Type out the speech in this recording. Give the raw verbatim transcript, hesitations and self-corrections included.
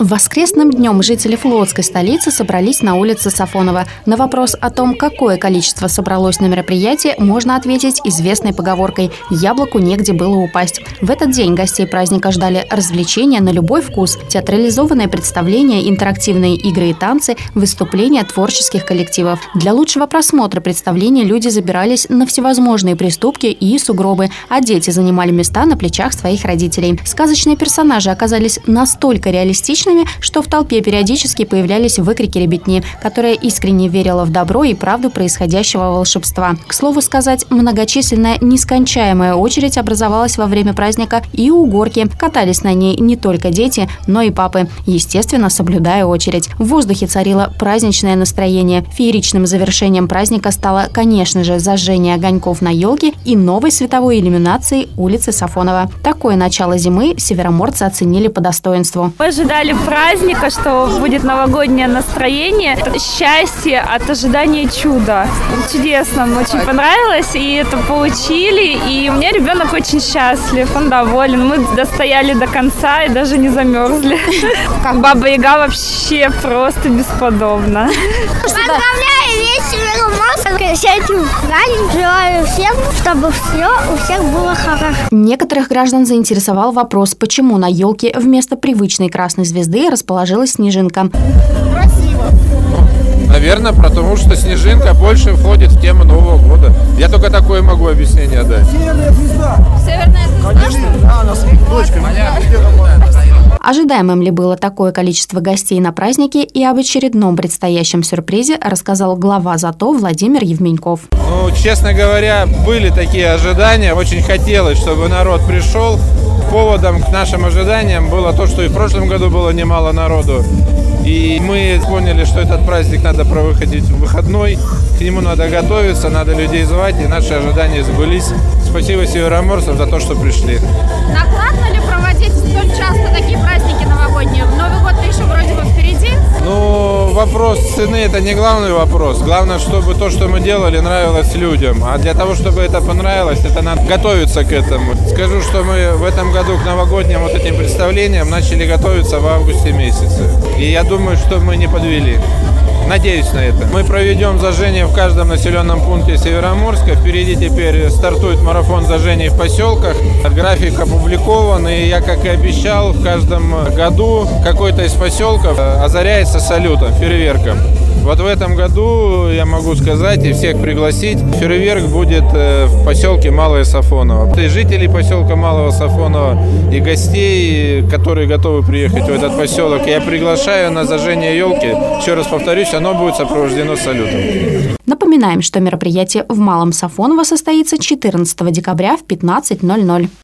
Воскресным днем жители Флотской столицы собрались на улице Сафонова. На вопрос о том, какое количество собралось на мероприятие, можно ответить известной поговоркой «яблоку негде было упасть». В этот день гостей праздника ждали развлечения на любой вкус, театрализованные представления, интерактивные игры и танцы, выступления творческих коллективов. Для лучшего просмотра представлений люди забирались на всевозможные приступки и сугробы, а дети занимали места на плечах своих родителей. Сказочные персонажи оказались настолько реалистичными, что в толпе периодически появлялись выкрики ребятни, которая искренне верила в добро и правду происходящего волшебства. К слову сказать, многочисленная нескончаемая очередь образовалась во время праздника и у горки. Катались на ней не только дети, но и папы, естественно, соблюдая очередь. В воздухе царило праздничное настроение. Фееричным завершением праздника стало, конечно же, зажжение огоньков на елке и новой световой иллюминации улицы Сафонова. Такое начало зимы североморцы оценили по достоинству. Мы ожидали праздника, что будет новогоднее настроение, счастье от ожидания чуда. Чудесно, мне очень понравилось, и это получили, и у меня ребенок очень счастлив, он доволен. Мы достояли до конца и даже не замерзли. Как Баба Яга вообще просто бесподобно. Поздравляю весь Североморск с этим праздником. Желаю всем, чтобы все у всех было хорошо. Некоторых граждан заинтересовал вопрос, почему на елке вместо привычной красной звезды расположилась снежинка. Красиво. Наверное, потому что снежинка больше входит в тему Нового года. Я только такое могу объяснение дать. Северная звезда. Северная звезда? Конечно. Да, она светит точками. Ожидаемым ли было такое количество гостей на празднике и об очередном предстоящем сюрпризе рассказал глава ЗАТО Владимир Евменьков. Ну, честно говоря, были такие ожидания. Очень хотелось, чтобы народ пришел. Поводом к нашим ожиданиям было то, что и в прошлом году было немало народу. И мы поняли, что этот праздник надо провыходить в выходной, к нему надо готовиться, надо людей звать, и наши ожидания сбылись. Спасибо североморцам за то, что пришли. Накладно ли проводить столь часто такие праздники новогодние? Новый год еще вроде бы впереди. Ну, вопрос цены – это не главный вопрос. Главное, чтобы то, что мы делали, нравилось людям. А для того, чтобы это понравилось, это надо готовиться к этому. Скажу, что мы в этом году к новогодним вот этим представлениям начали готовиться в августе месяце. И я думаю, что мы не подвели. Надеюсь на это. Мы проведем зажжение в каждом населенном пункте Североморска. Впереди теперь стартует марафон зажжений в поселках. График опубликован, и я, как и обещал, в каждом году какой-то из поселков озаряется салютом, фейерверком. Вот в этом году я могу сказать и всех пригласить. Фейерверк будет в поселке Малое Сафоново. И жителей поселка Малого Сафонова и гостей, которые готовы приехать в этот поселок, я приглашаю на зажжение елки. Еще раз повторюсь, оно будет сопровождено салютом. Напоминаем, что мероприятие в Малом Сафоново состоится четырнадцатого декабря в пятнадцать ноль ноль.